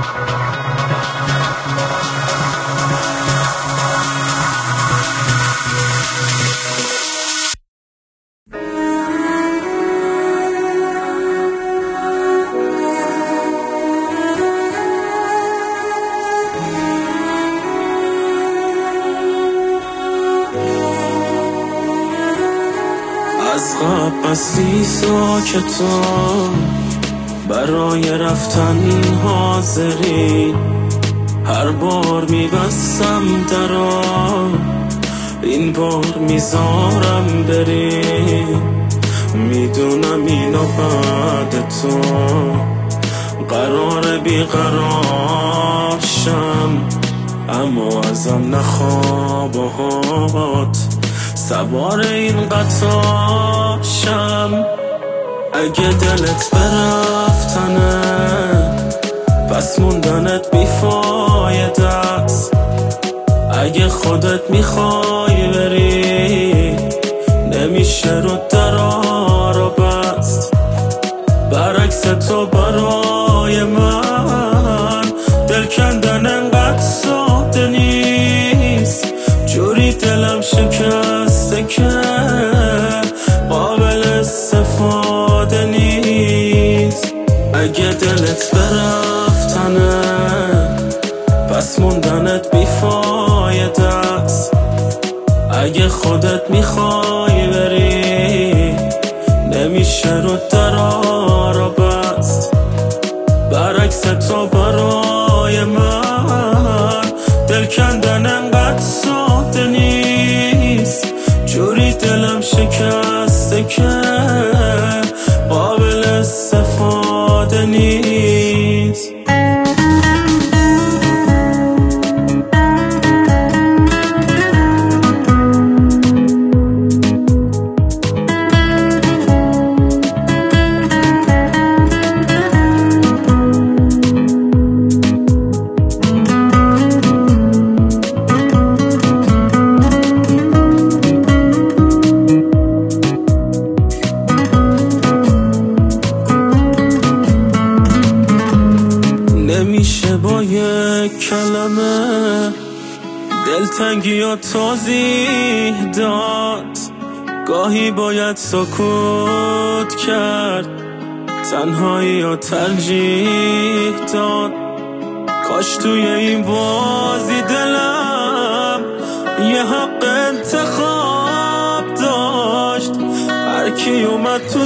از قبل بستی ساکتم برای رفتن حاضری، هر بار میبستم درا این بار میذارم بری. میدونم اینو بعد تو قرار بیقرار شم، اما ازم نخوابهات سوار این قطار شم. اگه دلت برفتنه پس موندنت بیفایده است. اگه خودت میخوای بری نمیشه رو درا رو بست. برعکس تو برای من دل کندن انقدر ساده نیست، جوری دلم شکسته که قابل استفاده نیست. اگه دلت برفتنه پس موندنت بیفایده است. اگه خودت میخوای بری نمیشه رو درا رو بست. برعکس تو برای من دل کندن انقدر ساده نیست، جوری دلم شکسته که قابل استفاده نیست. نمیشه با یک کلمه دلتنگی و توضیح داد، گاهی باید سکوت کرد، تنهایی و ترجیح داد. کاش توی این بازی دلم یه حق انتخاب داشت. هر کی اومد تو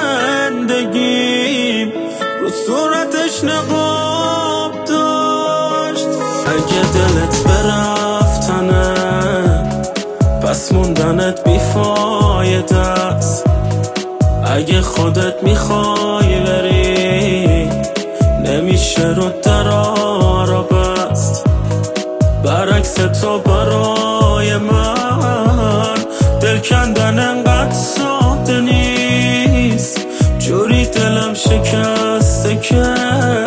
زندگیم رو صورتش نقاب داشت. اگه دلت برفتنه پس موندنت بیفایده است. اگه خودت میخوای بری نمیشه رو درا رو بست. برعکس تو برای من دل کندن انقدر ساده نیست، جوری دلم شکسته که